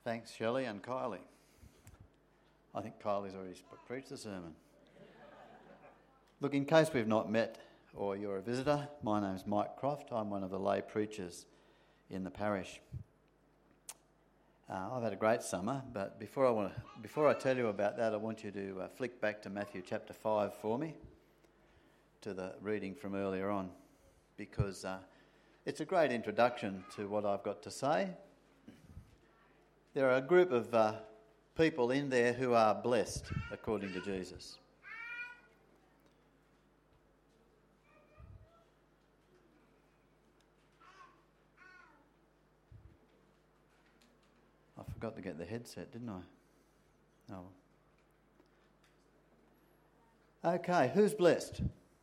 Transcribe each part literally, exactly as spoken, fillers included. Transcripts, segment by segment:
Thanks, Shelley and Kylie. I think Kylie's already preached the sermon. Look, in case we've not met or you're a visitor, my name's Mike Croft. I'm one of the lay preachers in the parish. Uh, I've had a great summer, but before I want to, before I tell you about that, I want you to uh, flick back to Matthew chapter five for me, to the reading from earlier on, because uh, it's a great introduction to what I've got to say. There are a group of uh, people in there who are blessed, according to Jesus. I forgot to get the headset, didn't I? Oh. Okay, who's blessed?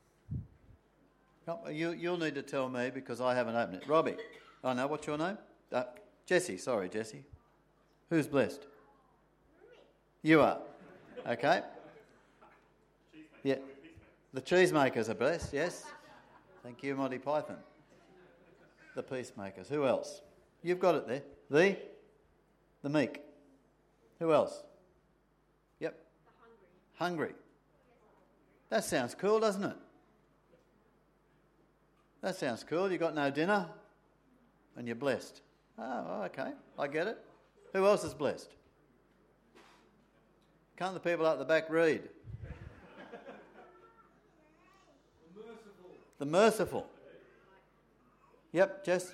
Oh, you, you'll need to tell me because I haven't opened it. Robbie. Oh no, what's your name? Uh, Jessie, sorry, Jessie. Who's blessed? You are. Okay. Yeah. The cheesemakers are blessed, yes. Thank you, Monty Python. The peacemakers. Who else? You've got it there. The? The meek. Who else? Yep. The hungry. Hungry. That sounds cool, doesn't it? That sounds cool. You got no dinner and you're blessed. Oh, okay. I get it. Who else is blessed? Can't the people up the back read? The merciful. The merciful. Yep, Jess.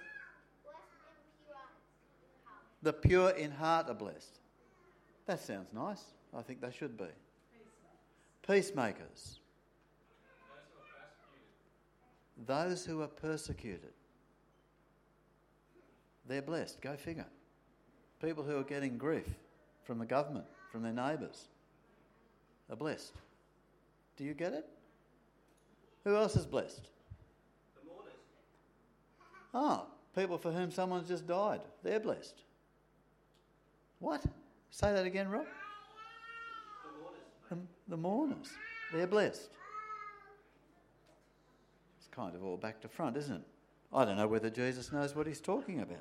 The pure in heart are blessed. That sounds nice. I think they should be. Peacemakers. Those who are persecuted. They're blessed. Go figure. People who are getting grief from the government, from their neighbours, are blessed. Do you get it? Who else is blessed? The mourners. Ah, people for whom someone's just died. They're blessed. What? Say that again, Rob. The mourners. The, the mourners. They're blessed. It's kind of all back to front, isn't it? I don't know whether Jesus knows what he's talking about.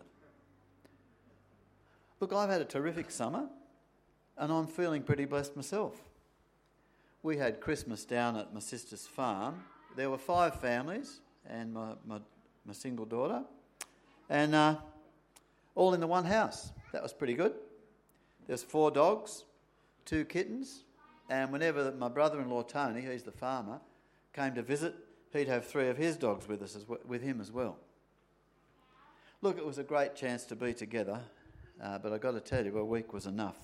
Look, I've had a terrific summer and I'm feeling pretty blessed myself. We had Christmas down at my sister's farm. There were five families and my, my, my single daughter and uh, all in the one house. That was pretty good. There's four dogs, two kittens, and whenever my brother-in-law Tony, he's the farmer, came to visit, he'd have three of his dogs with us as well, with him as well. Look, it was a great chance to be together. Uh, but I've got to tell you, a week was enough.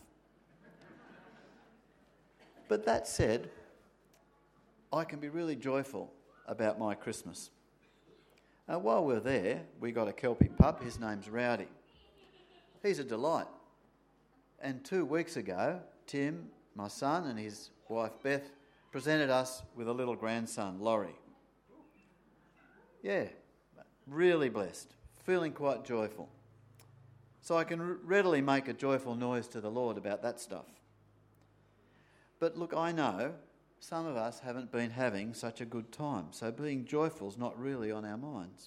But that said, I can be really joyful about my Christmas. Uh, while we're there, we got a Kelpie pup. His name's Rowdy. He's a delight. And two weeks ago, Tim, my son, and his wife Beth presented us with a little grandson, Laurie. Yeah, really blessed, feeling quite joyful. So I can readily make a joyful noise to the Lord about that stuff. But look, I know some of us haven't been having such a good time, so being joyful is not really on our minds.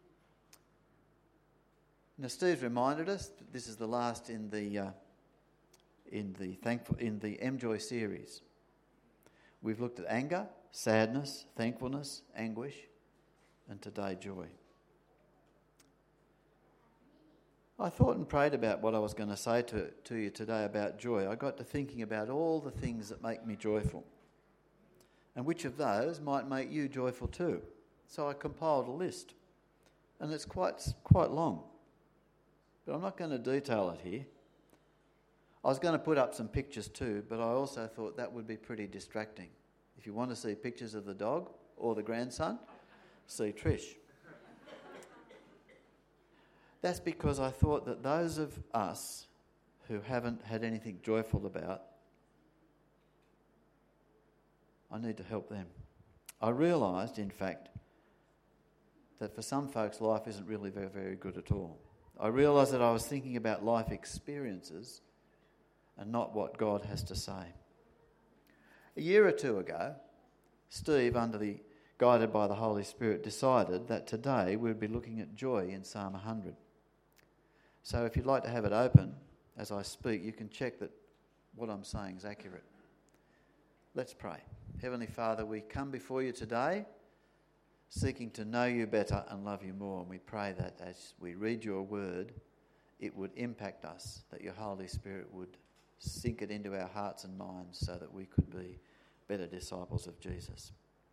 Now, Steve's reminded us that this is the last in the uh, in the thankful in the M Joy series. We've looked at anger, sadness, thankfulness, anguish, and today joy. I thought and prayed about what I was going to say to, to you today about joy. I got to thinking about all the things that make me joyful and which of those might make you joyful too. So I compiled a list and it's quite quite long, but I'm not going to detail it here. I was going to put up some pictures too, but I also thought that would be pretty distracting. If you want to see pictures of the dog or the grandson, see Trish. That's because I thought that those of us who haven't had anything joyful about, I need to help them. I realised, in fact, that for some folks life isn't really very, very good at all. I realised that I was thinking about life experiences and not what God has to say. A year or two ago, Steve, under the guided by the Holy Spirit, decided that today we'd be looking at joy in Psalm one hundred. So if you'd like to have it open, as I speak, you can check that what I'm saying is accurate. Let's pray. Heavenly Father, we come before you today seeking to know you better and love you more. And we pray that as we read your word, it would impact us, that your Holy Spirit would sink it into our hearts and minds so that we could be better disciples of Jesus.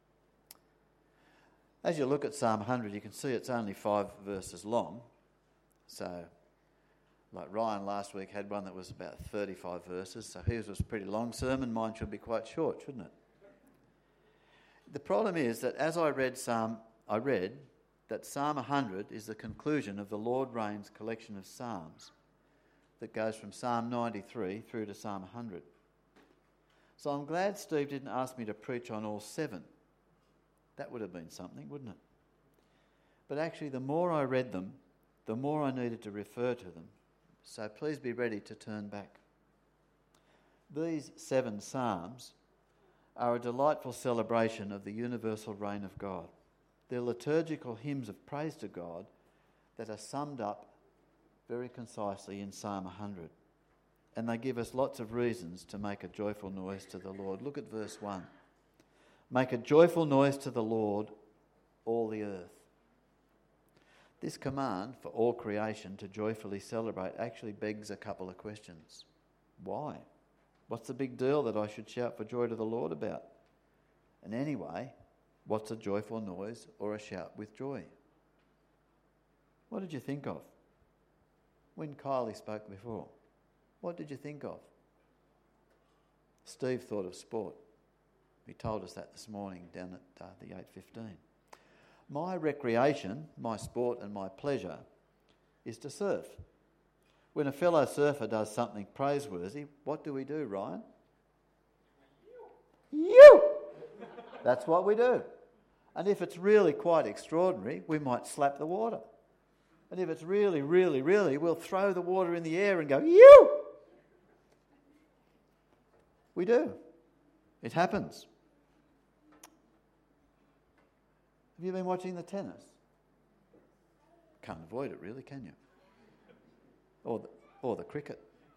As you look at Psalm one hundred, you can see it's only five verses long. So, like Ryan last week had one that was about thirty-five verses, so his was a pretty long sermon. Mine should be quite short, shouldn't it? The problem is that as I read Psalm, I read that Psalm one hundred is the conclusion of the Lord Reigns collection of psalms that goes from Psalm ninety-three through to Psalm one hundred. So I'm glad Steve didn't ask me to preach on all seven. That would have been something, wouldn't it? But actually, the more I read them, the more I needed to refer to them. So please be ready to turn back. These seven psalms are a delightful celebration of the universal reign of God. They're liturgical hymns of praise to God that are summed up very concisely in Psalm one hundred. And they give us lots of reasons to make a joyful noise to the Lord. Look at verse one. Make a joyful noise to the Lord, all the earth. This command for all creation to joyfully celebrate actually begs a couple of questions. Why? What's the big deal that I should shout for joy to the Lord about? And anyway, what's a joyful noise or a shout with joy? What did you think of? When Kylie spoke before, what did you think of? Steve thought of sport. He told us that this morning down at uh, the eight fifteen. My recreation, my sport and my pleasure is to surf. When a fellow surfer does something praiseworthy, what do we do, Ryan? You! That's what we do. And if it's really quite extraordinary, we might slap the water. And if it's really, really, really, we'll throw the water in the air and go, you! We do. It happens. Have you been watching the tennis? Can't avoid it really, can you? Or the, or the cricket.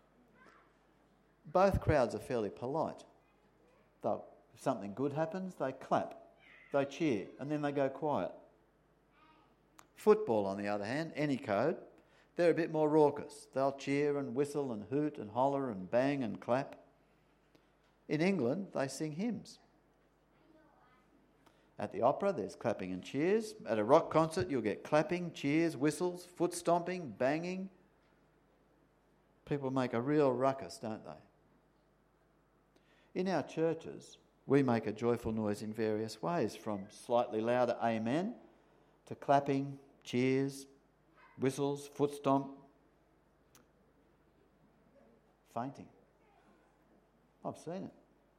Both crowds are fairly polite. They'll, if something good happens, they clap, they cheer, and then they go quiet. Football, on the other hand, any code, they're a bit more raucous. They'll cheer and whistle and hoot and holler and bang and clap. In England, they sing hymns. At the opera, there's clapping and cheers. At a rock concert, you'll get clapping, cheers, whistles, foot stomping, banging. People make a real ruckus, don't they? In our churches, we make a joyful noise in various ways, from slightly louder amen to clapping, cheers, whistles, foot stomp, fainting. I've seen it.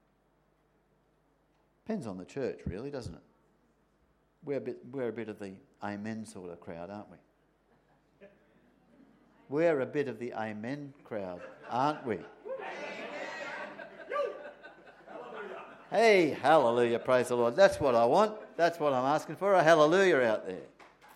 Depends on the church, really, doesn't it? We're a bit, we're a bit of the amen sort of crowd, aren't we? We're a bit of the amen crowd, aren't we? Hey, hallelujah, praise the Lord. That's what I want. That's what I'm asking for, a hallelujah out there.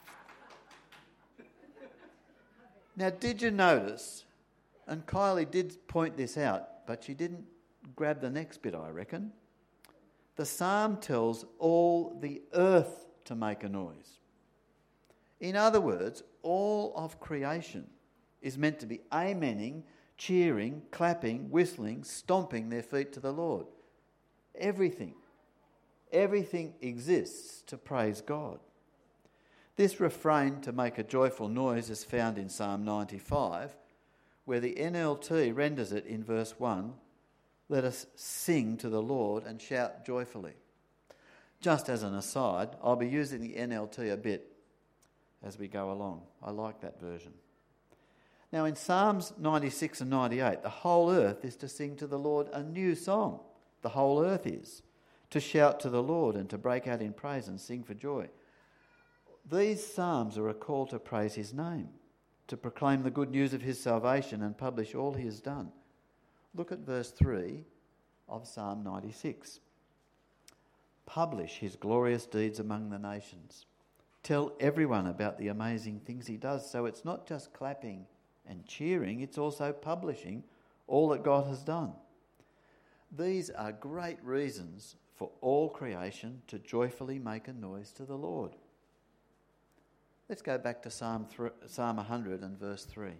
Now, did you notice, and Kylie did point this out, but she didn't grab the next bit, I reckon. The psalm tells all the earth to make a noise. In other words, all of creation is meant to be amening, cheering, clapping, whistling, stomping their feet to the Lord. Everything, everything exists to praise God. This refrain to make a joyful noise is found in Psalm ninety-five, where the N L T renders it in verse one, let us sing to the Lord and shout joyfully. Just as an aside, I'll be using the N L T a bit as we go along. I like that version. Now in Psalms ninety-six and ninety-eight, the whole earth is to sing to the Lord a new song. The whole earth is to shout to the Lord and to break out in praise and sing for joy. These psalms are a call to praise his name, to proclaim the good news of his salvation and publish all he has done. Look at verse three of Psalm ninety-six. Publish his glorious deeds among the nations. Tell everyone about the amazing things he does. So it's not just clapping and cheering, it's also publishing all that God has done. These are great reasons for all creation to joyfully make a noise to the Lord. Let's go back to Psalm th- Psalm one hundred and verse three.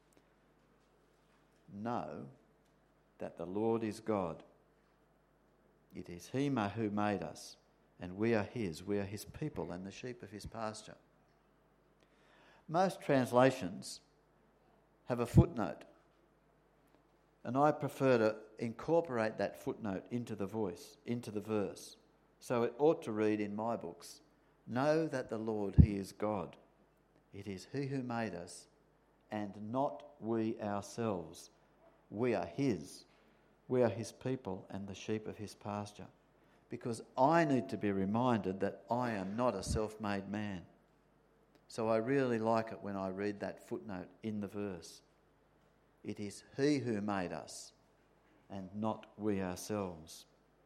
Know that the Lord is God. It is He who made us, and we are His. We are His people and the sheep of His pasture. Most translations have a footnote, and I prefer to incorporate that footnote into the voice, into the verse. So it ought to read in my books, know that the Lord, He is God. It is He who made us, and not we ourselves. We are His. We are His people and the sheep of His pasture. Because I need to be reminded that I am not a self-made man. So I really like it when I read that footnote in the verse. It is He who made us, and not we ourselves.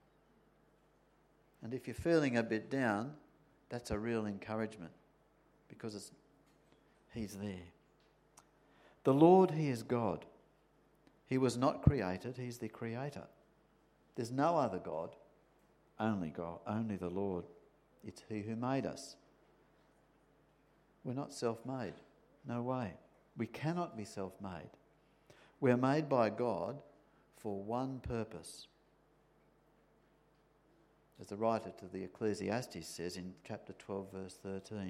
And if you're feeling a bit down, that's a real encouragement, because it's, He's there. The Lord, He is God. He was not created, He's the Creator. There's no other God, only God, only the Lord. It's He who made us. We're not self-made, no way. We cannot be self-made. We're made by God for one purpose. As the writer to the Ecclesiastes says in chapter twelve, verse thirteen,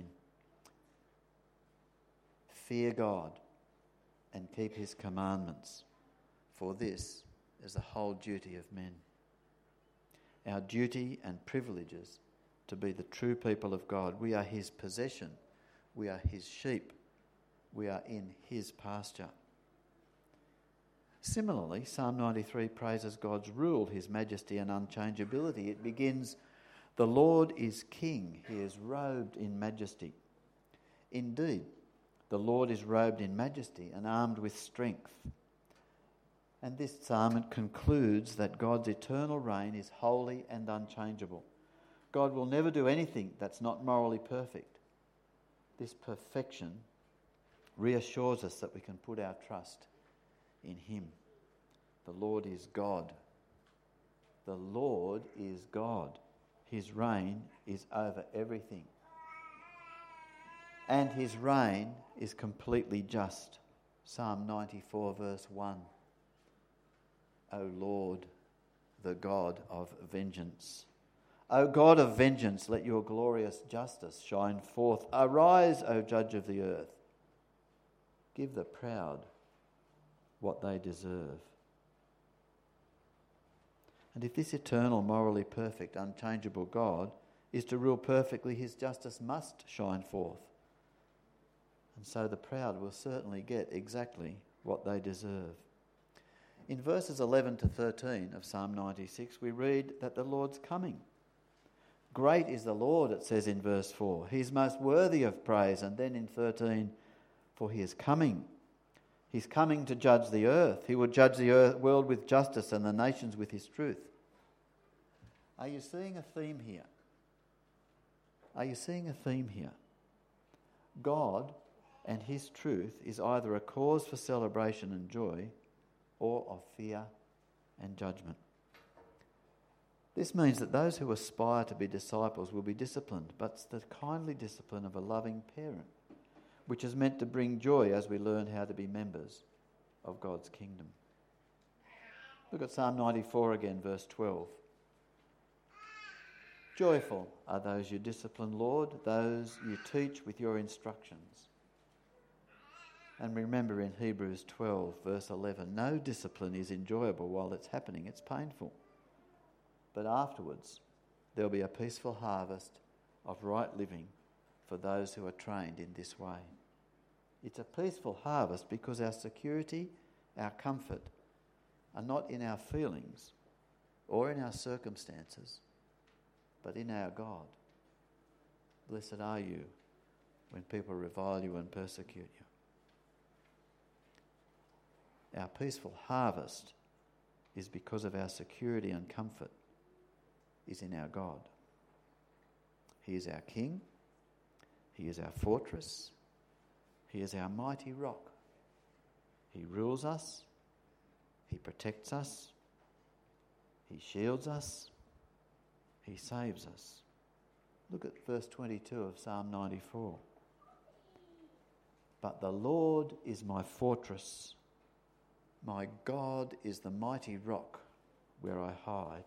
fear God and keep His commandments, for this is the whole duty of men. Our duty and privilege is to be the true people of God. We are His possession. We are His sheep. We are in His pasture. Similarly, Psalm ninety-three praises God's rule, His majesty and unchangeability. It begins, the Lord is King. He is robed in majesty. Indeed, the Lord is robed in majesty and armed with strength. And this psalm concludes that God's eternal reign is holy and unchangeable. God will never do anything that's not morally perfect. This perfection reassures us that we can put our trust in Him. The Lord is God. The Lord is God. His reign is over everything. And His reign is completely just. Psalm ninety-four, verse one. O Lord, the God of vengeance. O God of vengeance, let your glorious justice shine forth. Arise, O Judge of the earth. Give the proud what they deserve. And if this eternal, morally perfect, unchangeable God is to rule perfectly, His justice must shine forth. And so the proud will certainly get exactly what they deserve. In verses eleven to thirteen of Psalm ninety-six, we read that the Lord's coming. Great is the Lord, it says in verse four. He is most worthy of praise. And then in thirteen, for He is coming. He's coming to judge the earth. He will judge the earth, world with justice and the nations with His truth. Are you seeing a theme here? Are you seeing a theme here? God and His truth is either a cause for celebration and joy, or of fear and judgment. This means that those who aspire to be disciples will be disciplined, but it's the kindly discipline of a loving parent, which is meant to bring joy as we learn how to be members of God's kingdom. Look at Psalm ninety-four again, verse twelve. Joyful are those you discipline, Lord, those you teach with your instructions. And remember in Hebrews twelve, verse eleven, no discipline is enjoyable while it's happening. It's painful. But afterwards, there'll be a peaceful harvest of right living for those who are trained in this way. It's a peaceful harvest because our security, our comfort, are not in our feelings or in our circumstances, but in our God. Blessed are you when people revile you and persecute you. Our peaceful harvest is because of our security and comfort is in our God. He is our King. He is our fortress. He is our mighty rock. He rules us. He protects us. He shields us. He saves us. Look at verse twenty-two of Psalm ninety-four. But the Lord is my fortress. My God is the mighty rock where I hide.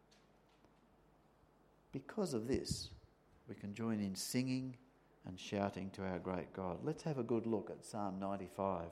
Because of this, we can join in singing and shouting to our great God. Let's have a good look at Psalm ninety-five.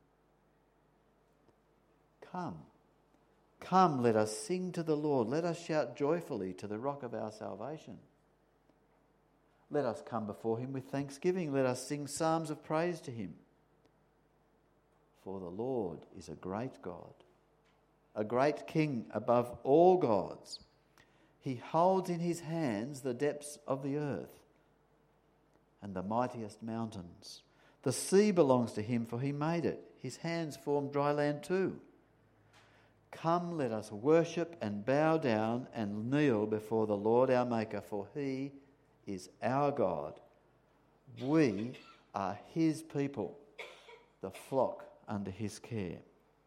Come, come, let us sing to the Lord. Let us shout joyfully to the rock of our salvation. Let us come before him with thanksgiving. Let us sing psalms of praise to him. For the Lord is a great God, a great King above all gods. He holds in his hands the depths of the earth and the mightiest mountains. The sea belongs to him, for he made it. His hands formed dry land too. Come, let us worship and bow down and kneel before the Lord our Maker, for he is our God. We are his people, the flock under his care.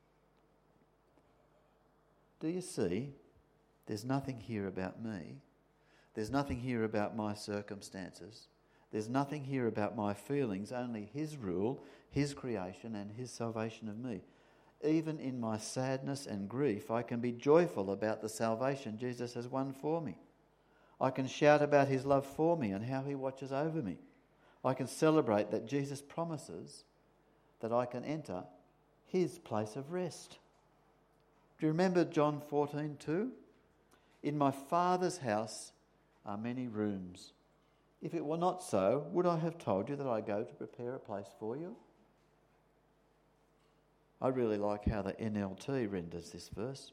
Do you see? There's nothing here about me. There's nothing here about my circumstances. There's nothing here about my feelings, only his rule, his creation and his salvation of me. Even in my sadness and grief, I can be joyful about the salvation Jesus has won for me. I can shout about his love for me and how he watches over me. I can celebrate that Jesus promises that I can enter his place of rest. Do you remember John fourteen two? In my Father's house are many rooms. If it were not so, would I have told you that I go to prepare a place for you? I really like how the N L T renders this verse.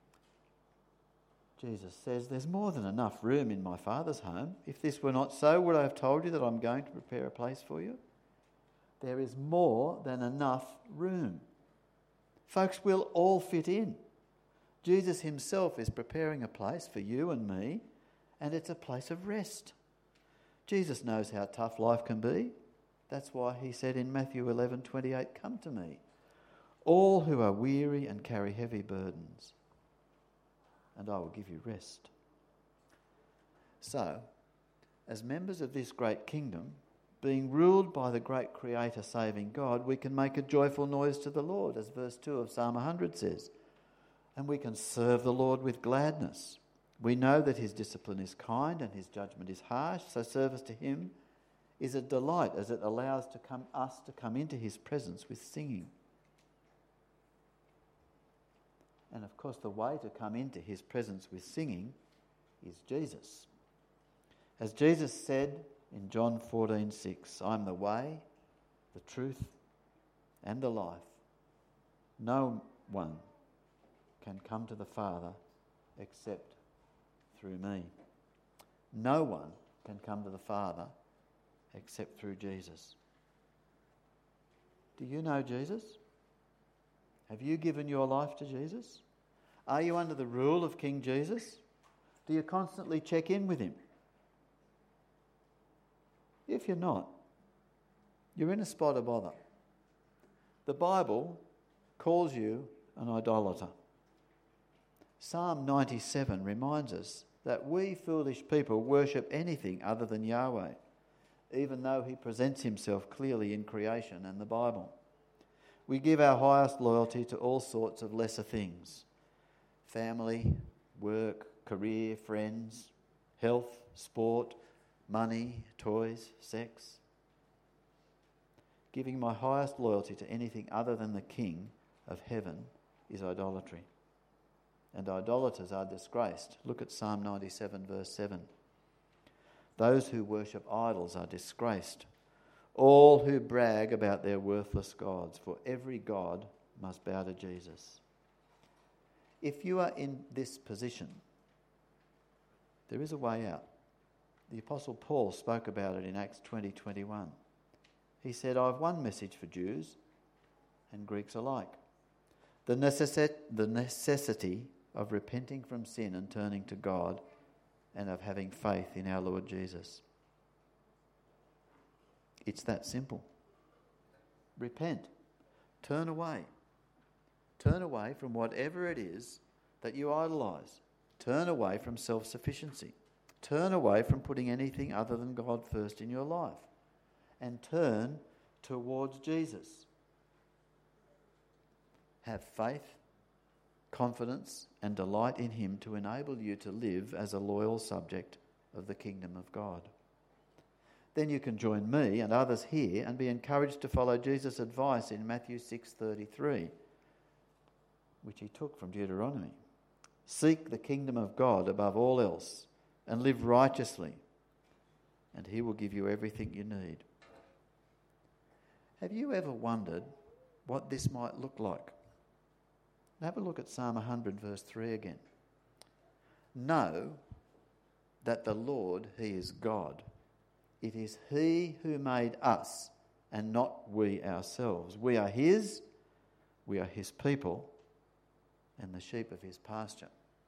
Jesus says, there's more than enough room in my Father's home. If this were not so, would I have told you that I'm going to prepare a place for you? There is more than enough room. Folks, we'll all fit in. Jesus himself is preparing a place for you and me, and it's a place of rest. Jesus knows how tough life can be. That's why he said in Matthew eleven twenty-eight, come to me, all who are weary and carry heavy burdens, and I will give you rest. So, as members of this great kingdom, being ruled by the great Creator saving God, we can make a joyful noise to the Lord, as verse two of Psalm one hundred says. And we can serve the Lord with gladness. We know that his discipline is kind and his judgment is harsh, so service to him is a delight as it allows to come, us to come into his presence with singing. And of course, the way to come into his presence with singing is Jesus. As Jesus said in John fourteen six, I am the way, the truth, and the life. No one can come to the Father except through me. No one can come to the Father except through Jesus. Do you know Jesus? Have you given your life to Jesus? Are you under the rule of King Jesus? Do you constantly check in with him? If you're not, you're in a spot of bother. The Bible calls you an idolater. Psalm ninety-seven reminds us that we foolish people worship anything other than Yahweh, even though he presents himself clearly in creation and the Bible. We give our highest loyalty to all sorts of lesser things: family, work, career, friends, health, sport, money, toys, sex. Giving my highest loyalty to anything other than the King of heaven is idolatry. And idolaters are disgraced. Look at Psalm ninety-seven verse seven. Those who worship idols are disgraced. All who brag about their worthless gods, for every god must bow to Jesus. If you are in this position, there is a way out. The Apostle Paul spoke about it in Acts twenty twenty-one. He said, I have one message for Jews and Greeks alike. The, necessi- the necessity of repenting from sin and turning to God, and of having faith in our Lord Jesus. It's that simple. Repent. Turn away. Turn away from whatever it is that you idolise. Turn away from self-sufficiency. Turn away from putting anything other than God first in your life. And turn towards Jesus. Have faith, confidence and delight in him to enable you to live as a loyal subject of the kingdom of God. Then you can join me and others here and be encouraged to follow Jesus' advice in Matthew six thirty-three, which he took from Deuteronomy. Seek the kingdom of God above all else and live righteously, and he will give you everything you need. Have you ever wondered what this might look like? Have a look at Psalm one hundred verse three again. Know that the Lord, he is God. It is he who made us and not we ourselves. We are his, we are his people and the sheep of his pasture.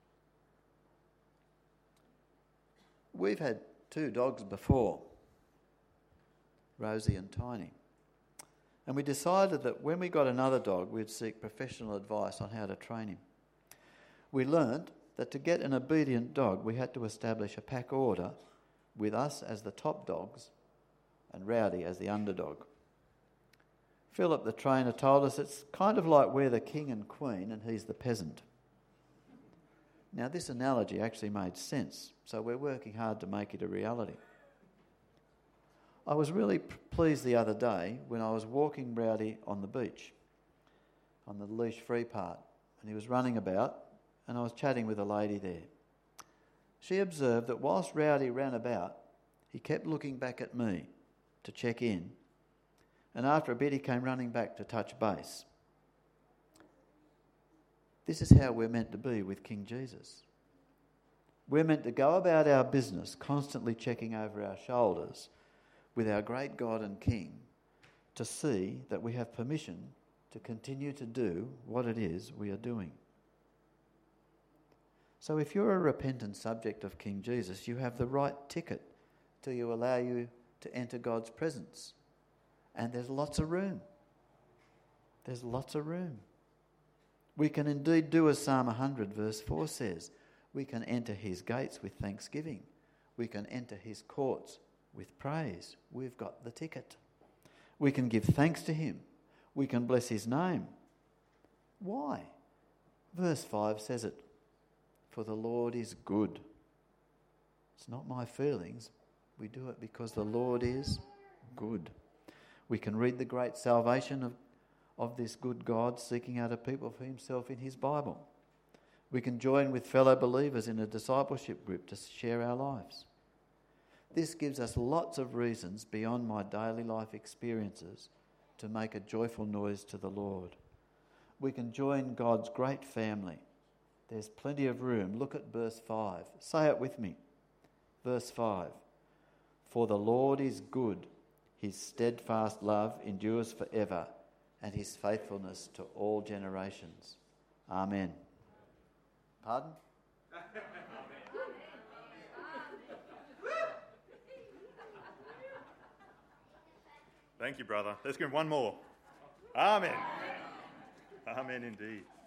We've had two dogs before, Rosie and Tiny. And we decided that when we got another dog, we'd seek professional advice on how to train him. We learnt that to get an obedient dog, we had to establish a pack order with us as the top dogs and Rowdy as the underdog. Philip, the trainer, told us it's kind of like we're the king and queen and he's the peasant. Now, this analogy actually made sense, so we're working hard to make it a reality. I was really pleased the other day when I was walking Rowdy on the beach, on the leash-free part, and he was running about, and I was chatting with a lady there. She observed that whilst Rowdy ran about, he kept looking back at me to check in, and after a bit he came running back to touch base. This is how we're meant to be with King Jesus. We're meant to go about our business constantly checking over our shoulders with our great God and King to see that we have permission to continue to do what it is we are doing. So if you're a repentant subject of King Jesus, you have the right ticket to allow you to enter God's presence. And there's lots of room. There's lots of room. We can indeed do as Psalm one hundred verse four says. We can enter his gates with thanksgiving. We can enter his courts with praise. We've got the ticket. We can give thanks to him. We can bless his name. Why? Verse five says it. For the Lord is good. It's not my feelings. We do it because the Lord is good. We can read the great salvation of, of this good God seeking out a people for himself in his Bible. We can join with fellow believers in a discipleship group to share our lives. This gives us lots of reasons beyond my daily life experiences to make a joyful noise to the Lord. We can join God's great family. There's plenty of room. Look at verse five. Say it with me. Verse five. For the Lord is good. His steadfast love endures forever, and his faithfulness to all generations. Amen. Pardon? Thank you, brother. Let's give him one more. Amen. Amen indeed.